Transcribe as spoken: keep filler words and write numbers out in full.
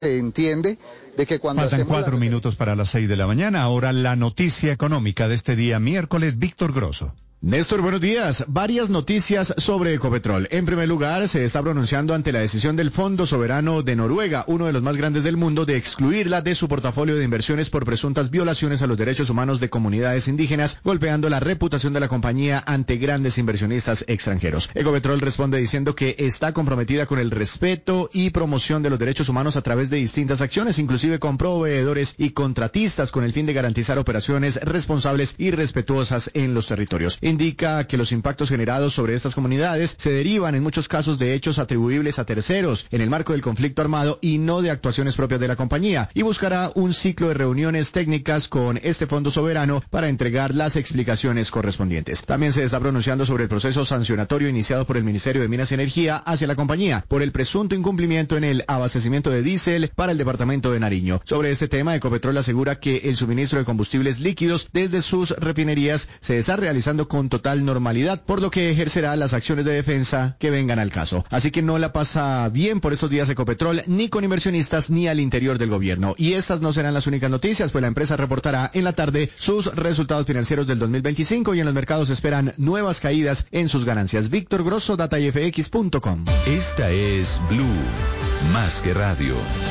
entiende de que cuando Faltan hacemos cuatro la... minutos para las seis de la mañana. Ahora la noticia económica de este día miércoles, Víctor Grosso. Néstor, buenos días. Varias noticias sobre Ecopetrol. En primer lugar, se está pronunciando ante la decisión del Fondo Soberano de Noruega, uno de los más grandes del mundo, de excluirla de su portafolio de inversiones por presuntas violaciones a los derechos humanos de comunidades indígenas, golpeando la reputación de la compañía ante grandes inversionistas extranjeros. Ecopetrol responde diciendo que está comprometida con el respeto y promoción de los derechos humanos a través de distintas acciones, inclusive con proveedores y contratistas, con el fin de garantizar operaciones responsables y respetuosas en los territorios. Indica que los impactos generados sobre estas comunidades se derivan en muchos casos de hechos atribuibles a terceros en el marco del conflicto armado y no de actuaciones propias de la compañía, y buscará un ciclo de reuniones técnicas con este fondo soberano para entregar las explicaciones correspondientes. También se está pronunciando sobre el proceso sancionatorio iniciado por el Ministerio de Minas y Energía hacia la compañía por el presunto incumplimiento en el abastecimiento de diésel para el departamento de Nariño. Sobre este tema, Ecopetrol asegura que el suministro de combustibles líquidos desde sus refinerías se está realizando con total normalidad, por lo que ejercerá las acciones de defensa que vengan al caso. Así que no la pasa bien por estos días Ecopetrol, ni con inversionistas ni al interior del gobierno. Y estas no serán las únicas noticias, pues la empresa reportará en la tarde sus resultados financieros del dos mil veinticinco y en los mercados esperan nuevas caídas en sus ganancias. Víctor Grosso, data y f x punto com. Esta es Blue, más que radio.